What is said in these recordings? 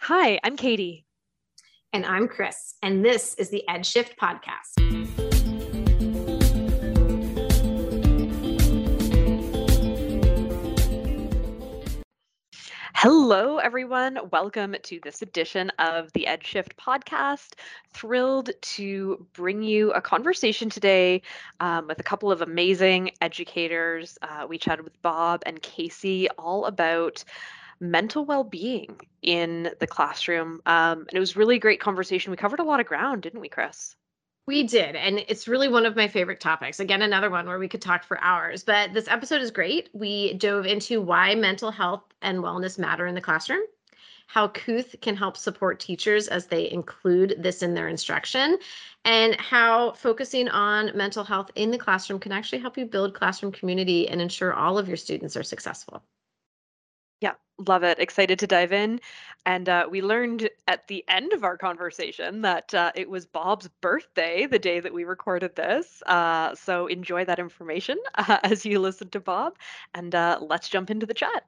Hi, I'm Katie. And I'm Chris, and this is the EdShift podcast. Hello, everyone. Welcome to this edition of the EdShift podcast. Thrilled to bring you a conversation today with a couple of amazing educators. We chatted with Bob and Casey all about mental well-being in the classroom. And it was really a great conversation. We covered a lot of ground, didn't we, Chris? We did, and it's really one of my favorite topics. Again, another one where we could talk for hours, but this episode is great. We dove into why mental health and wellness matter in the classroom, how Kooth can help support teachers as they include this in their instruction, and how focusing on mental health in the classroom can actually help you build classroom community and ensure all of your students are successful. Yeah, love it. Excited to dive in. And we learned at the end of our conversation that it was Bob's birthday the day that we recorded this. So enjoy that information as you listen to Bob. And let's jump into the chat.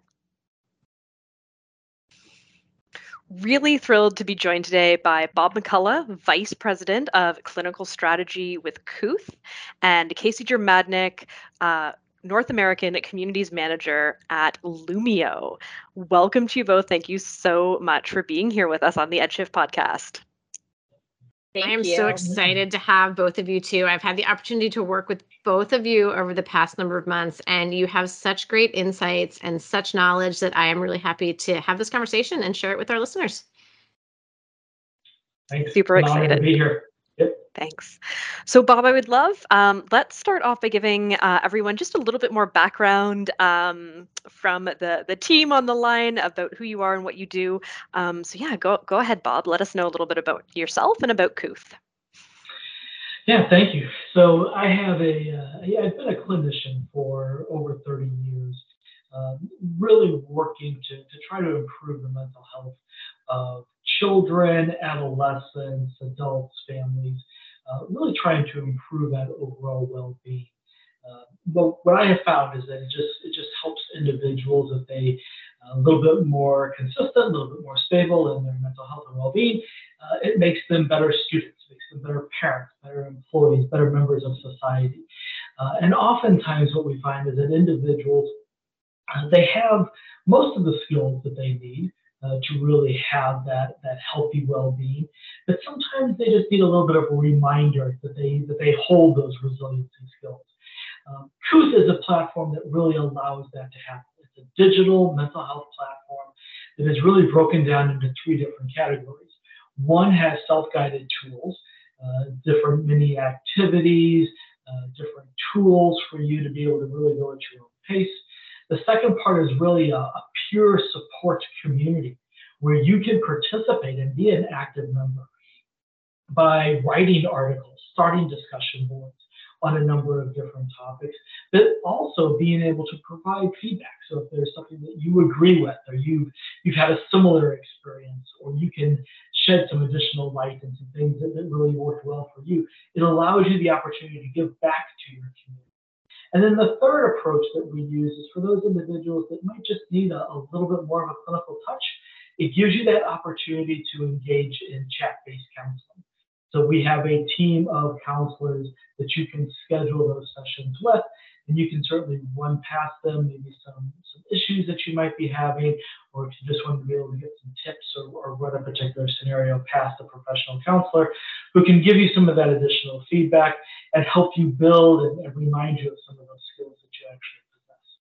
Really thrilled to be joined today by Bob McCullough, Vice President of Clinical Strategy with Kooth, and Casey Jermadnik, North American Communities Manager at Lumio. Welcome to you both. Thank you so much for being here with us on the EdShift podcast. I am Thank so you. excited to have both of you too. I've had the opportunity to work with both of you over the past number of months, and you have such great insights and such knowledge that I am really happy to have this conversation and share it with our listeners. Thanks. Super An honor to excited. be here. Yep. Thanks. So, Bob, I would love, let's start off by giving everyone just a little bit more background from the team on the line about who you are and what you do. So, yeah, go ahead, Bob. Let us know a little bit about yourself and about Kooth. Yeah, thank you. So I've been a clinician for over 30 years, really working to try to improve the mental health of children, adolescents, adults, families, really trying to improve that overall well-being. But what I have found is that it just helps individuals if they a little bit more consistent, a little bit more stable in their mental health and well-being. It makes them better students, makes them better parents, better employees, better members of society. And oftentimes, what we find is that individuals they have most of the skills that they need to really have that healthy well-being, but sometimes they just need a little bit of a reminder that they hold those resiliency skills. Truth is a platform that really allows that to happen. It's a digital mental health platform that is really broken down into three different categories. One has self-guided tools, different mini activities, different tools for you to be able to really go at your own pace. The second part is really a pure support community where you can participate and be an active member by writing articles, starting discussion boards on a number of different topics, but also being able to provide feedback. So if there's something that you agree with, or you've had a similar experience, or you can shed some additional light into things that really worked well for you, it allows you the opportunity to give back to your community. And then the third approach that we use is for those individuals that might just need a little bit more of a clinical touch. It gives you that opportunity to engage in chat-based counseling. So we have a team of counselors that you can schedule those sessions with, and you can certainly run past them, maybe some issues that you might be having, or if you just want to be able to get some tips or run a particular scenario past a professional counselor who can give you some of that additional feedback and help you build and remind you of some of those skills that you actually possess.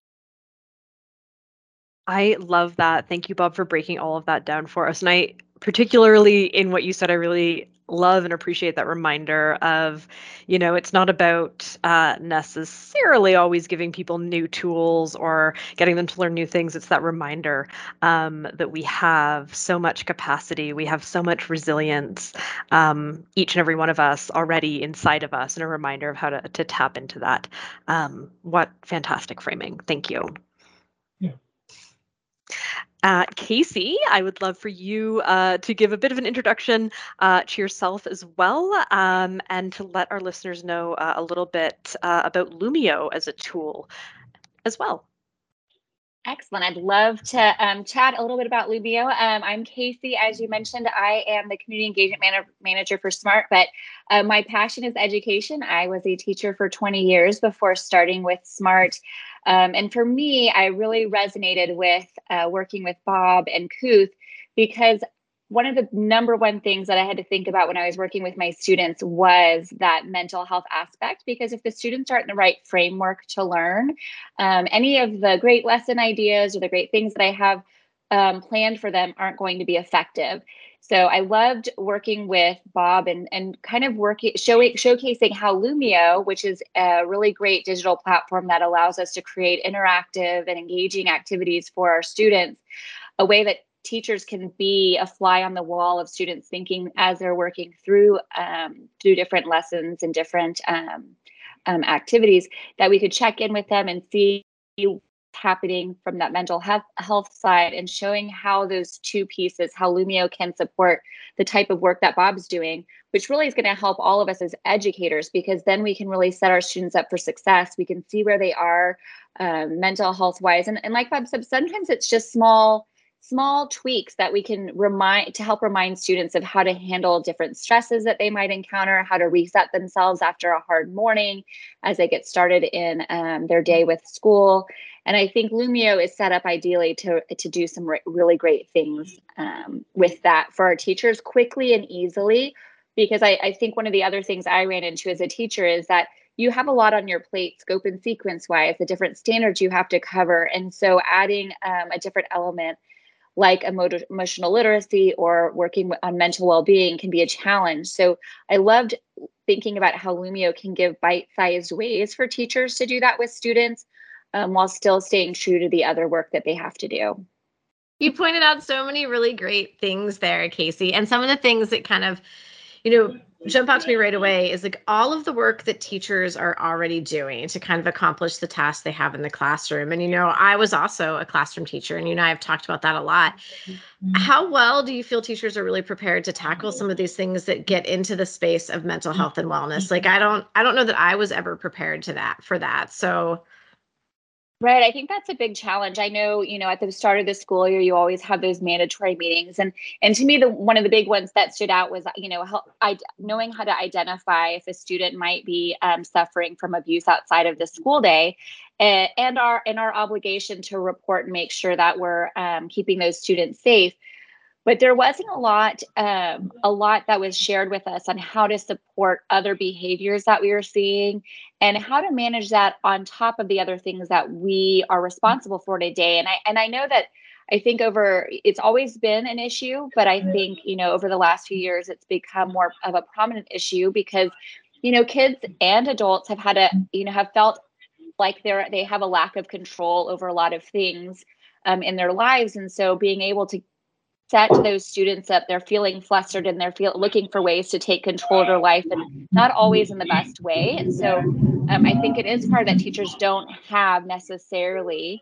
I love that. Thank you, Bob, for breaking all of that down for us. And I, particularly in what you said, I really love and appreciate that reminder of, it's not about necessarily always giving people new tools or getting them to learn new things. It's that reminder that we have so much capacity, we have so much resilience, each and every one of us already inside of us, and a reminder of how to tap into that. What fantastic framing. Thank you. Yeah. Casey, I would love for you to give a bit of an introduction to yourself as well, and to let our listeners know a little bit about Lumio as a tool as well. Excellent. I'd love to chat a little bit about Lumio. I'm Casey. As you mentioned, I am the community engagement manager for SMART, but my passion is education. I was a teacher for 20 years before starting with SMART. And for me, I really resonated with working with Bob and Kuth, because one of the number one things that I had to think about when I was working with my students was that mental health aspect, because if the students aren't in the right framework to learn, any of the great lesson ideas or the great things that I have planned for them aren't going to be effective. So I loved working with Bob and kind of showcasing how Lumio, which is a really great digital platform that allows us to create interactive and engaging activities for our students, a way that teachers can be a fly on the wall of students thinking as they're working through different lessons and different activities, that we could check in with them and see what's happening from that mental health side, and showing how those two pieces, how Lumio can support the type of work that Bob's doing, which really is going to help all of us as educators, because then we can really set our students up for success. We can see where they are mental health wise. And like Bob said, sometimes it's just small tweaks that we can help remind students of how to handle different stresses that they might encounter, how to reset themselves after a hard morning as they get started in their day with school. And I think Lumio is set up ideally to do some really great things with that for our teachers quickly and easily. Because I think one of the other things I ran into as a teacher is that you have a lot on your plate, scope and sequence wise, the different standards you have to cover. And so adding a different element like emotional literacy or working on mental well-being can be a challenge. So I loved thinking about how Lumio can give bite-sized ways for teachers to do that with students while still staying true to the other work that they have to do. You pointed out so many really great things there, Casey. And some of the things that kind of, jump out to me right away is like all of the work that teachers are already doing to kind of accomplish the tasks they have in the classroom. And, I was also a classroom teacher, and I've talked about that a lot. How well do you feel teachers are really prepared to tackle some of these things that get into the space of mental health and wellness? Like, I don't know that I was ever prepared for that. So right. I think that's a big challenge. I know, at the start of the school year, you always have those mandatory meetings. And to me, one of the big ones that stood out was, knowing how to identify if a student might be suffering from abuse outside of the school day, and our obligation to report and make sure that we're keeping those students safe. But there wasn't a lot that was shared with us on how to support other behaviors that we were seeing and how to manage that on top of the other things that we are responsible for today. And I know that I think it's always been an issue, but I think, over the last few years, it's become more of a prominent issue because, kids and adults have had have felt like they have a lack of control over a lot of things in their lives. And so being able to set those students up, they're feeling flustered and they're looking for ways to take control of their life, and not always in the best way. And so I think it is hard that teachers don't have necessarily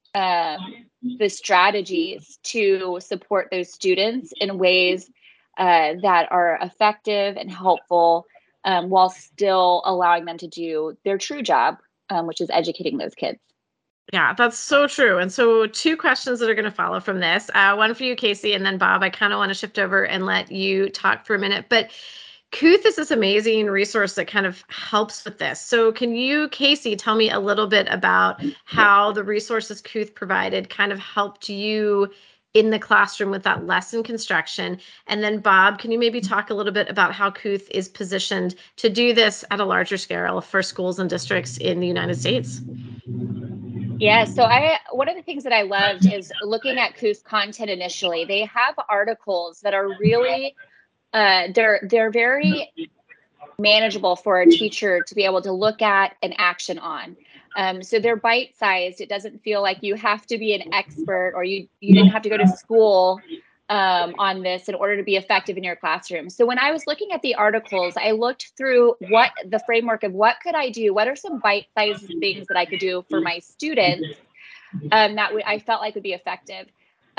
the strategies to support those students in ways that are effective and helpful while still allowing them to do their true job, which is educating those kids. Yeah, that's so true. And so 2 questions that are going to follow from this. One for you, Casey, and then Bob, I kind of want to shift over and let you talk for a minute. But Kuth is this amazing resource that kind of helps with this. So can you, Casey, tell me a little bit about how the resources Kuth provided kind of helped you in the classroom with that lesson construction? And then Bob, can you maybe talk a little bit about how Kuth is positioned to do this at a larger scale for schools and districts in the United States? Yeah, so one of the things that I loved is looking at Kuth's content initially. They have articles that are really they're very manageable for a teacher to be able to look at and action on. So they're bite-sized. It doesn't feel like you have to be an expert or you didn't have to go to school on this in order to be effective in your classroom. So when I was looking at the articles, I looked through what the framework of what could I do? What are some bite-sized things that I could do for my students that I felt like would be effective?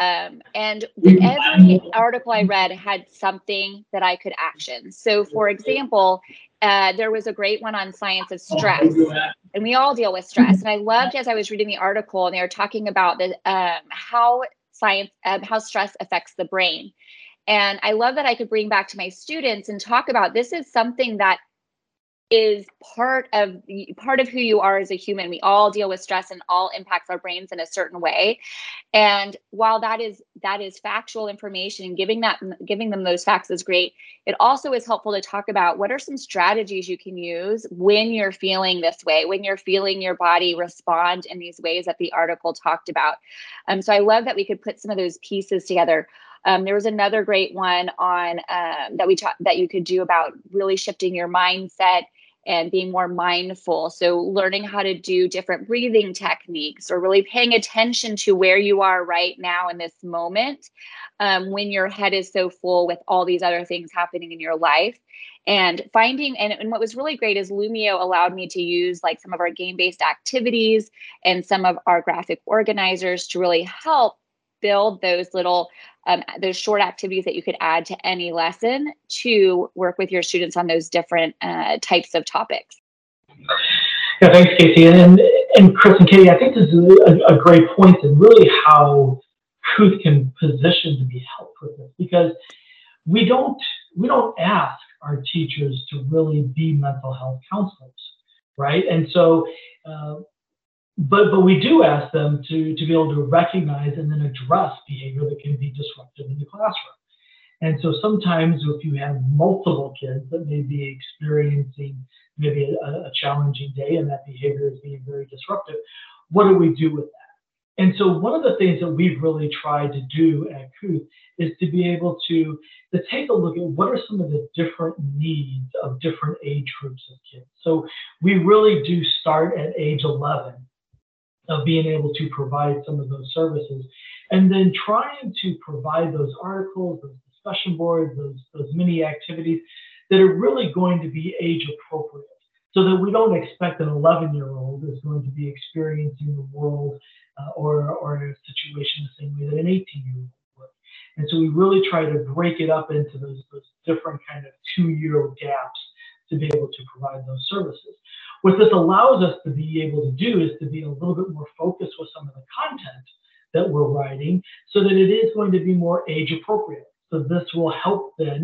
And every article I read had something that I could action. So, for example, there was a great one on science of stress, and we all deal with stress. And I loved, as I was reading the article, and they were talking about the how stress affects the brain. And I love that I could bring back to my students and talk about, this is something that is part of who you are as a human. We all deal with stress, and all impacts our brains in a certain way. And while that is factual information, and giving them those facts is great, it also is helpful to talk about what are some strategies you can use when you're feeling this way, when you're feeling your body respond in these ways that the article talked about. So I love that we could put some of those pieces together. There was another great one on that you could do about really shifting your mindset and being more mindful. So learning how to do different breathing techniques, or really paying attention to where you are right now in this moment, when your head is so full with all these other things happening in your life. And finding, and what was really great is Lumio allowed me to use like some of our game-based activities and some of our graphic organizers to really help build those little those short activities that you could add to any lesson to work with your students on those different types of topics. Yeah, thanks, Casey. And Chris and Katie, I think this is a great point, and really how Kooth can position to be helpful with this, because we don't ask our teachers to really be mental health counselors, right? And so, but we do ask them to be able to recognize and then address behavior that can be disruptive in the classroom. And so sometimes if you have multiple kids that may be experiencing maybe a challenging day, and that behavior is being very disruptive, what do we do with that? And so one of the things that we've really tried to do at Kooth is to be able to take a look at what are some of the different needs of different age groups of kids. So we really do start at age 11 of being able to provide some of those services, and then trying to provide those articles, those discussion boards, those mini activities that are really going to be age appropriate, so that we don't expect an 11-year-old is going to be experiencing the world or a situation the same way that an 18-year-old would. And so we really try to break it up into those different kind of 2-year gaps to be able to provide those services. What this allows us to be able to do is to be a little bit more focused with some of the content that we're writing, so that it is going to be more age appropriate. So this will help then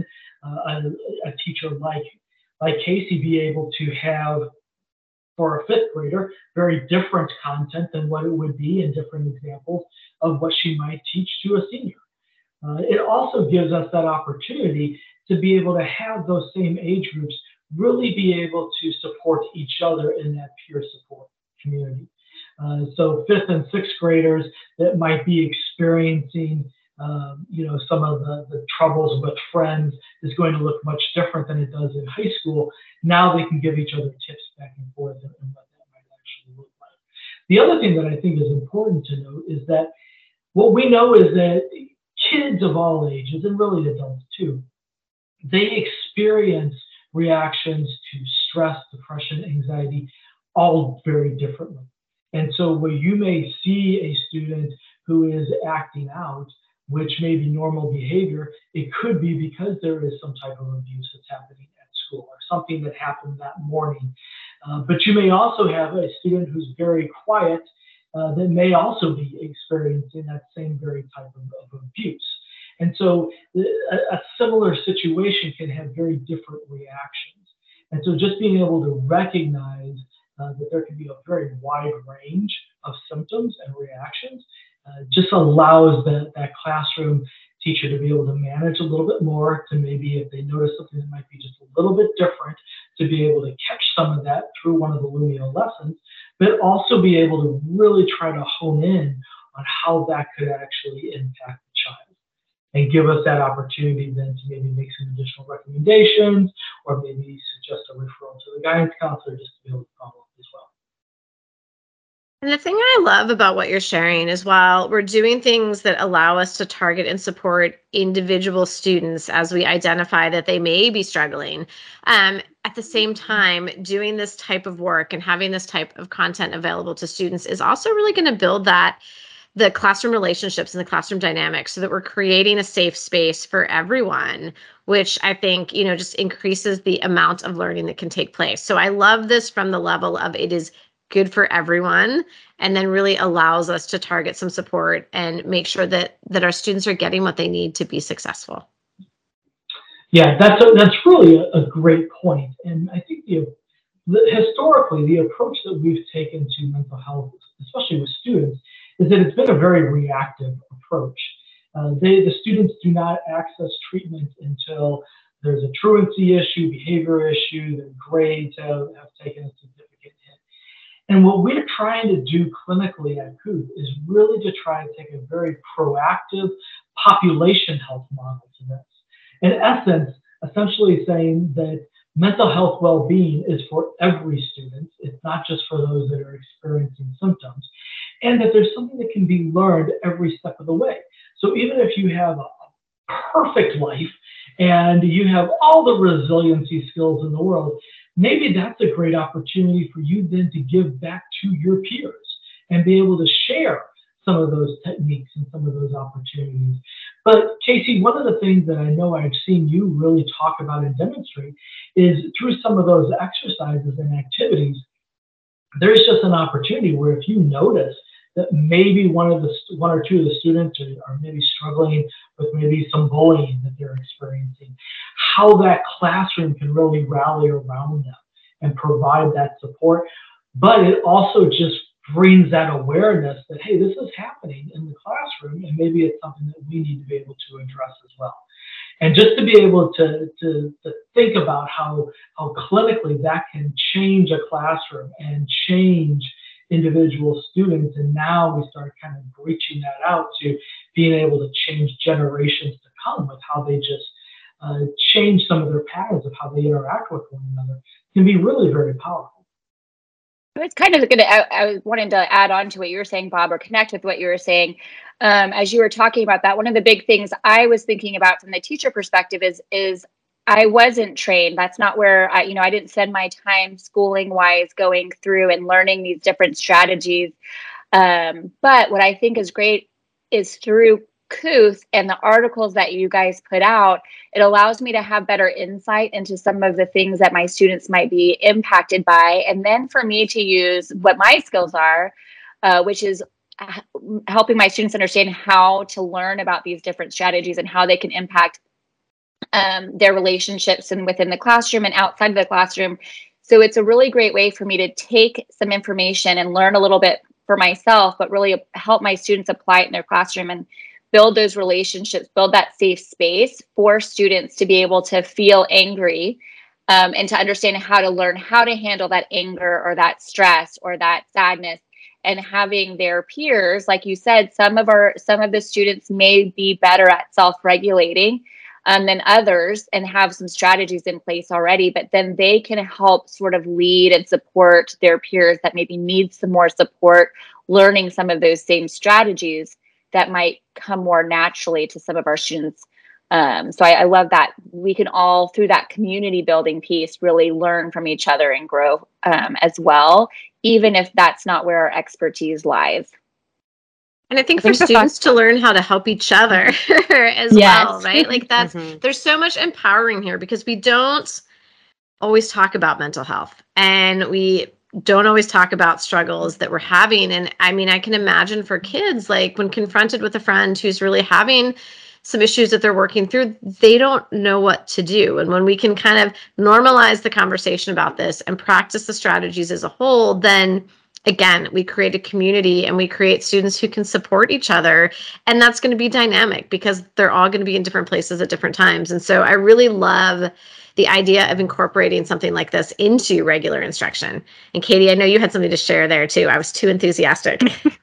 a teacher like Casey be able to have, for a 5th grader, very different content than what it would be in different examples of what she might teach to a senior. It also gives us that opportunity to be able to have those same age groups really be able to support each other in that peer support community. So 5th and 6th graders that might be experiencing some of the troubles with friends is going to look much different than it does in high school. Now they can give each other tips back and forth and what that might actually look like. The other thing that I think is important to note is that what we know is that kids of all ages, and really adults too, they experience reactions to stress, depression, anxiety, all very differently. And so where you may see a student who is acting out, which may be normal behavior, it could be because there is some type of abuse that's happening at school, or something that happened that morning. But you may also have a student who's very quiet that may also be experiencing that same very type of abuse. And so a similar situation can have very different reactions. And so just being able to recognize that there can be a very wide range of symptoms and reactions just allows that classroom teacher to be able to manage a little bit more, to maybe, if they notice something that might be just a little bit different, to be able to catch some of that through one of the Lumio lessons, but also be able to really try to hone in on how that could actually impact the child, and give us that opportunity then to maybe make some additional recommendations, or maybe suggest a referral to the guidance counselor just to be able to follow up as well. And the thing I love about what you're sharing is, while we're doing things that allow us to target and support individual students as we identify that they may be struggling, at the same time, doing this type of work and having this type of content available to students is also really going to build that the classroom relationships and the classroom dynamics so that we're creating a safe space for everyone, which I think, just increases the amount of learning that can take place. So I love this from the level of it is good for everyone, and then really allows us to target some support and make sure that our students are getting what they need to be successful. Yeah, that's really a great point. And I think historically, the approach that we've taken to mental health, especially with students, is that it's been a very reactive approach. The students do not access treatment until there's a truancy issue, behavior issue, their grades have taken a significant hit. And what we're trying to do clinically at Kooth is really to try to take a very proactive population health model to this. In essence, essentially saying that mental health well-being is for every student. It's not just for those that are experiencing symptoms, and that there's something that can be learned every step of the way. So even if you have a perfect life and you have all the resiliency skills in the world, maybe that's a great opportunity for you then to give back to your peers and be able to share some of those techniques and some of those opportunities. But Casey, one of the things that I know I've seen you really talk about and demonstrate is through some of those exercises and activities, there's just an opportunity where if you notice that maybe one or two of the students are maybe struggling with maybe some bullying that they're experiencing, how that classroom can really rally around them and provide that support. But it also just brings that awareness that, hey, this is happening in the classroom, and maybe it's something that we need to be able to address as well. And just to be able to think about how clinically that can change a classroom and change individual students, and now we start kind of reaching that out to being able to change generations to come with how they just change some of their patterns of how they interact with one another, can be really very powerful. It's kind of good. I wanted to add on to what you were saying, Bob, or connect with what you were saying. As you were talking about that, one of the big things I was thinking about from the teacher perspective is I wasn't trained. That's not where I didn't spend my time schooling wise going through and learning these different strategies. But what I think is great is through Kooth and the articles that you guys put out, it allows me to have better insight into some of the things that my students might be impacted by. And then for me to use what my skills are, which is helping my students understand how to learn about these different strategies and how they can impact their relationships and within the classroom and outside of the classroom. So it's a really great way for me to take some information and learn a little bit for myself, but really help my students apply it in their classroom and build those relationships, build that safe space for students to be able to feel angry and to understand how to learn how to handle that anger or that stress or that sadness. And having their peers, like you said, some of the students may be better at self-regulating than others and have some strategies in place already, but then they can help sort of lead and support their peers that maybe need some more support, learning some of those same strategies that might come more naturally to some of our students. So I love that we can all, through that community building piece, really learn from each other and grow as well, even if that's not where our expertise lies. And I think for students to learn how to help each other as well, right? Like that's, there's so much empowering here because we don't always talk about mental health and we don't always talk about struggles that we're having. And I mean, I can imagine for kids, like when confronted with a friend who's really having some issues that they're working through, they don't know what to do. And when we can kind of normalize the conversation about this and practice the strategies as a whole, then again, we create a community and we create students who can support each other. And that's going to be dynamic because they're all going to be in different places at different times. And so I really love the idea of incorporating something like this into regular instruction. And Katie, I know you had something to share there too. I was too enthusiastic.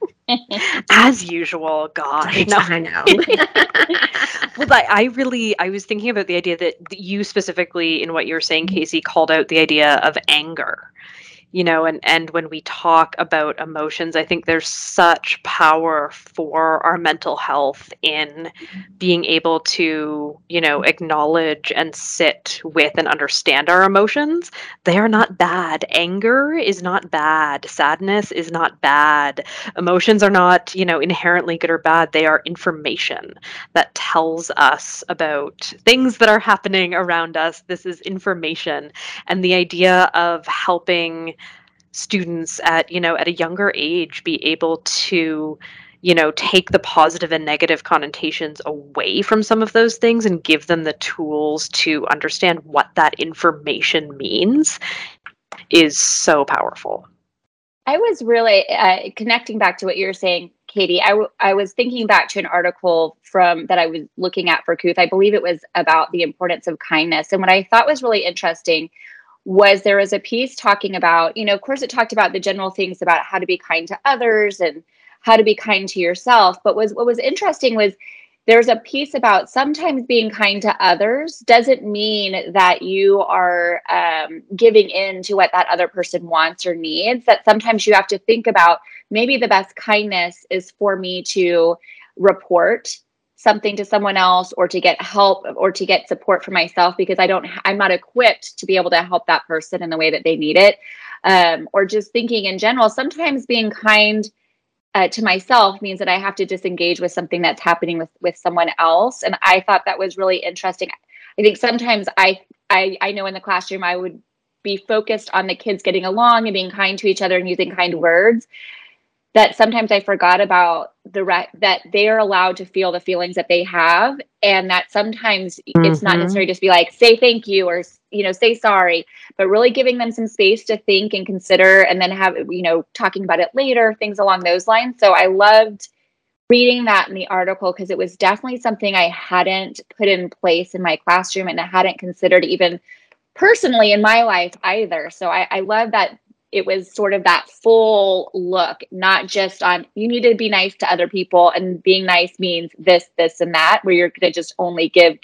As usual, gosh. No, I know. Well, I was thinking about the idea that you specifically in what you were saying, Casey, called out the idea of anger. and when we talk about emotions, I think there's such power for our mental health in being able to, acknowledge and sit with and understand our emotions. They are not bad. Anger is not bad. Sadness is not bad. Emotions are not, inherently good or bad. They are information that tells us about things that are happening around us. This is information. And the idea of helping students at a younger age be able to take the positive and negative connotations away from some of those things and give them the tools to understand what that information means is so powerful. I was really connecting back to what you were saying, Katie. I was thinking back to an article that I was looking at for Kooth. I believe it was about the importance of kindness. And what I thought was really interesting was there was a piece talking about, of course, it talked about the general things about how to be kind to others and how to be kind to yourself. But what was interesting was there's a piece about sometimes being kind to others doesn't mean that you are giving in to what that other person wants or needs. That sometimes you have to think about maybe the best kindness is for me to report something to someone else or to get help or to get support for myself because I'm not equipped to be able to help that person in the way that they need it. Or just thinking in general, sometimes being kind to myself means that I have to disengage with something that's happening with someone else. And I thought that was really interesting. I think sometimes I know in the classroom, I would be focused on the kids getting along and being kind to each other and using kind words, that sometimes I forgot about that they are allowed to feel the feelings that they have. And that sometimes it's not necessarily just be like, say thank you or, say sorry, but really giving them some space to think and consider and then have, talking about it later, things along those lines. So I loved reading that in the article because it was definitely something I hadn't put in place in my classroom and I hadn't considered even personally in my life either. So I love that it was sort of that full look, not just on you need to be nice to other people and being nice means this, and that, where you're going to just only give.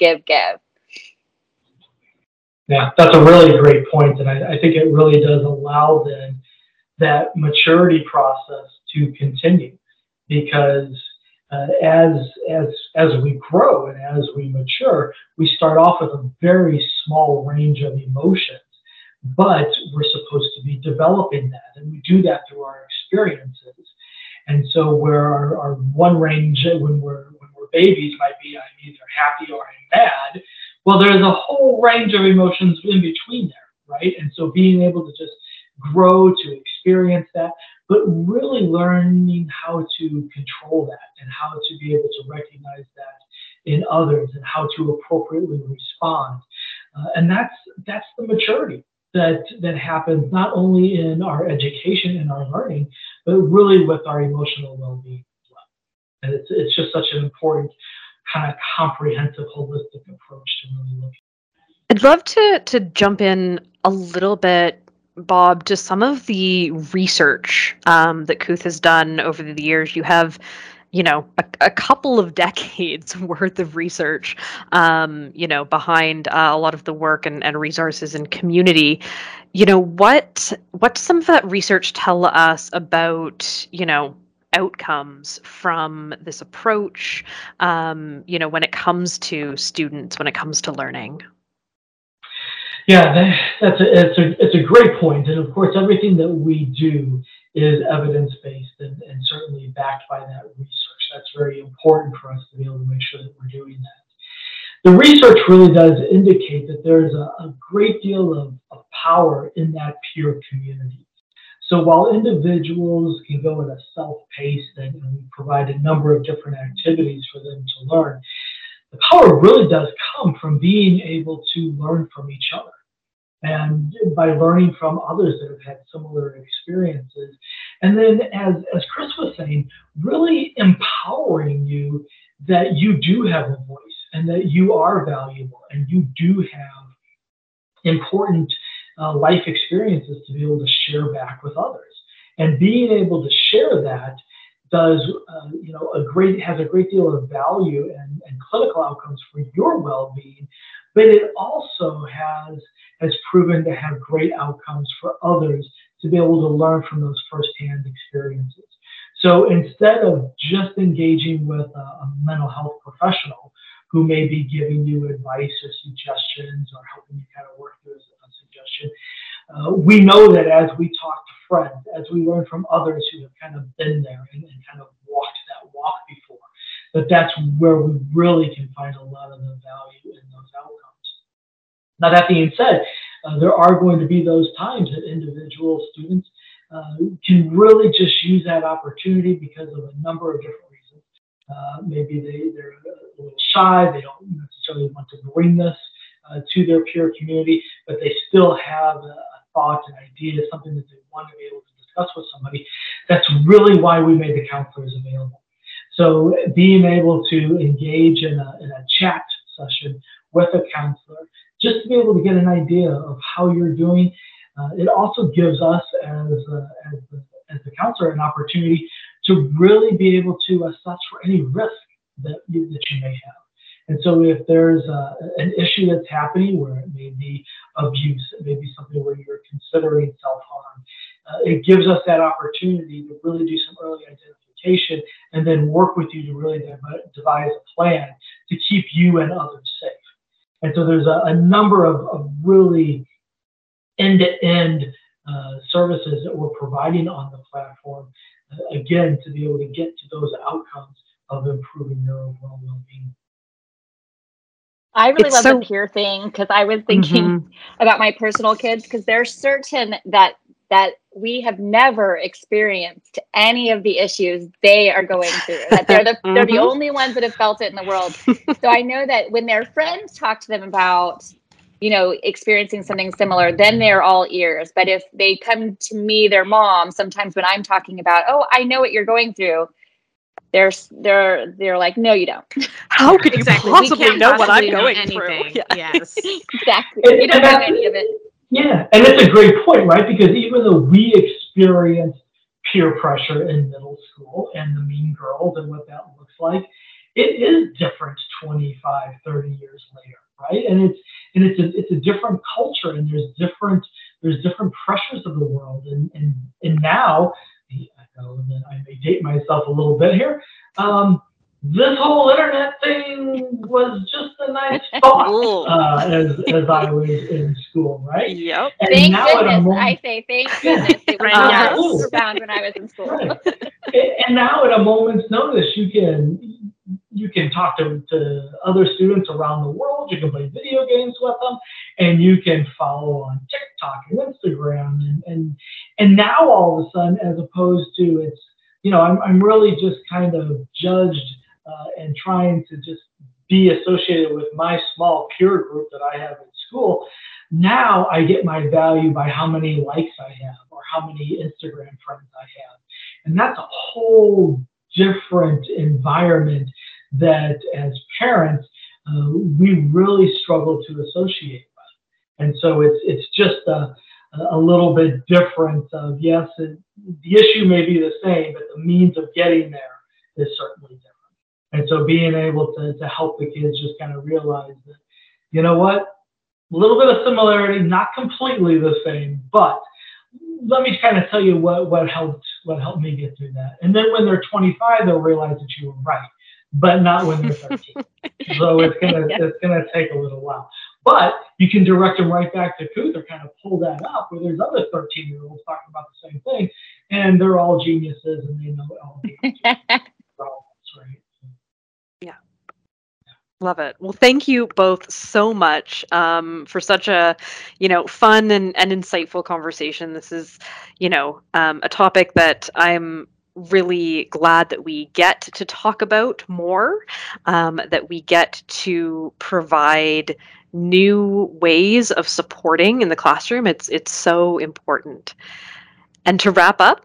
Yeah, that's a really great point. And I think it really does allow then that maturity process to continue because as we grow and as we mature, we start off with a very small range of emotions. But we're supposed to be developing that, and we do that through our experiences. And so, where our one range when we're babies might be I'm either happy or I'm mad. Well, there's a whole range of emotions in between there, right? And so, being able to just grow to experience that, but really learning how to control that and how to be able to recognize that in others and how to appropriately respond, and that's the maturity that happens not only in our education and our learning, but really with our emotional well-being as well. And it's just such an important kind of comprehensive, holistic approach to really look at. I'd love to jump in a little bit, Bob, to some of the research that Kooth has done over the years. You have a couple of decades worth of research, behind a lot of the work and resources and community. What does some of that research tell us about, outcomes from this approach, when it comes to students, when it comes to learning? Yeah, it's a great point. And of course, everything that we do is evidence-based and certainly backed by that research. That's very important for us to be able to make sure that we're doing that. The research really does indicate that there's a great deal of power in that peer community. So while individuals can go at a self-paced and we provide a number of different activities for them to learn, the power really does come from being able to learn from each other. And by learning from others that have had similar experiences. And then as Chris was saying, really empowering you that you do have a voice and that you are valuable and you do have important life experiences to be able to share back with others. And being able to share that does, has a great deal of value and clinical outcomes for your well-being, but it also has proven to have great outcomes for others to be able to learn from those firsthand experiences. So instead of just engaging with a mental health professional who may be giving you advice or suggestions or helping you kind of work through a suggestion, we know that as we talk to friends, as we learn from others who have kind of been there and kind of walked that walk before, that's where we really can find a lot of the value in those outcomes. Now, that being said, there are going to be those times that individual students can really just use that opportunity because of a number of different reasons. Maybe they're a little shy, they don't necessarily want to bring this to their peer community, but they still have a thought, an idea, something that they want to be able to discuss with somebody. That's really why we made the counselors available. So being able to engage in a chat session with a counselor, just to be able to get an idea of how you're doing, it also gives us as the counselor an opportunity to really be able to assess for any risk that you may have. And so if there's an issue that's happening where it may be abuse, it may be something where you're considering self-harm, it gives us that opportunity to really do some early identification and then work with you to really devise a plan to keep you and others safe. And so there's a number of really end-to-end services that we're providing on the platform, again, to be able to get to those outcomes of improving their overall well-being. I really love the peer thing because I was thinking about my personal kids, because they're certain that we have never experienced any of the issues they are going through, that they're the only ones that have felt it in the world. So I know that when their friends talk to them about, experiencing something similar, then they're all ears. But if they come to me, their mom, sometimes when I'm talking about, oh, I know what you're going through, they're like, no, you don't. How could you possibly know what I'm going through? Yeah. Yes, exactly. You don't know any of it. Yeah, and it's a great point, right? Because even though we experienced peer pressure in middle school and the mean girls and what that looks like, it is different 25, 30 years later, right? And it's a different culture, and there's different pressures of the world, and now, I may date myself a little bit here. This whole internet thing was just a nice thought as I was in school, right? Yep. And thank goodness. I say thank goodness it was not around when I was in school. Right. And now at a moment's notice, you can talk to other students around the world. You can play video games with them, and you can follow on TikTok and Instagram, and now all of a sudden, as opposed to it's, I'm really just kind of judged and trying to just be associated with my small peer group that I have in school. Now I get my value by how many likes I have or how many Instagram friends I have, and that's a whole different environment that as parents we really struggle to associate with. And so it's just a little bit different of, yes, the issue may be the same, but the means of getting there is certainly different. And so being able to help the kids just kind of realize that, you know what, a little bit of similarity, not completely the same, but let me kind of tell you what helped me get through that. And then when they're 25, they'll realize that you were right, but not when they're 13. So it's gonna take a little while. But you can direct them right back to Kuth, or kind of pull that up where there's other 13-year-olds talking about the same thing, and they're all geniuses and they know all the problems, right? Yeah. Love it. Well, thank you both so much for such a, fun and insightful conversation. This is, a topic that I'm really glad that we get to talk about more, that we get to provide new ways of supporting in the classroom. It's so important. And to wrap up,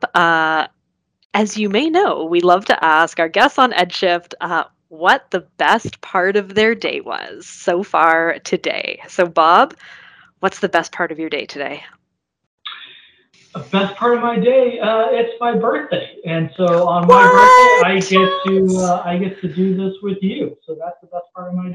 as you may know, we love to ask our guests on EdShift what the best part of their day was so far today. So Bob, what's the best part of your day today? The best part of my day, it's my birthday, and so on my birthday, I get to do this with you. So that's the best part of my day.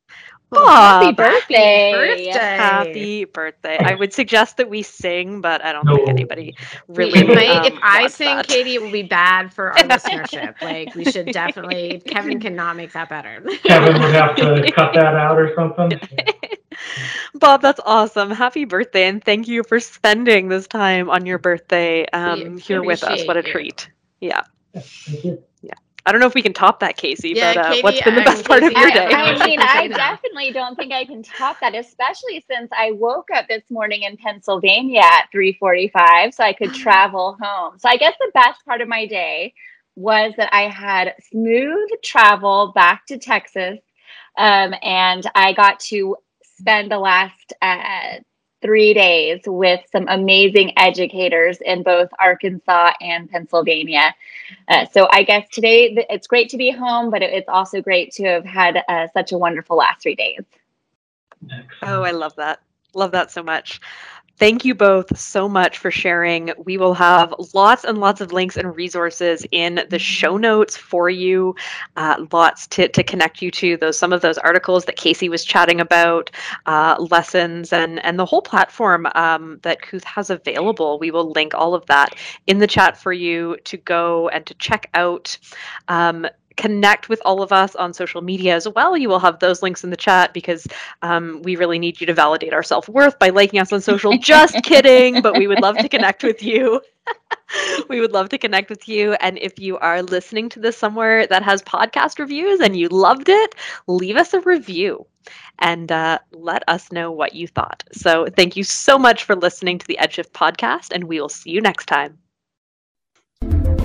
Bob, birthday. happy birthday. I would suggest that we sing, but I don't No. think anybody really If I wants sing, that. Katie, it will be bad for our listenership. Like, we should definitely, Kevin cannot make that better. Kevin would have to cut that out or something. Bob, that's awesome. Happy birthday, and thank you for spending this time on your birthday here with us. What a appreciate you. treat. Yeah. Thank you. I don't know if we can top that, Casey, Yeah, but Katie, what's been the best part of Casey, your I- day? I- I mean, I now. definitely don't think I can top that, especially since I woke up this morning in Pennsylvania at 3:45, so I could travel home. So I guess the best part of my day was that I had smooth travel back to Texas, and I got to spend the last 3 days with some amazing educators in both Arkansas and Pennsylvania. So I guess today it's great to be home, but it's also great to have had such a wonderful last 3 days. Oh, I love that. Love that so much. Thank you both so much for sharing. We will have lots and lots of links and resources in the show notes for you. Lots to connect you to some of those articles that Casey was chatting about, lessons, and the whole platform that Kooth has available. We will link all of that in the chat for you to go and to check out. Connect with all of us on social media as well. You will have those links in the chat because we really need you to validate our self-worth by liking us on social. Just kidding, but we would love to connect with you. We would love to connect with you. And if you are listening to this somewhere that has podcast reviews and you loved it, leave us a review and let us know what you thought. So thank you so much for listening to the EdShift podcast, and we will see you next time.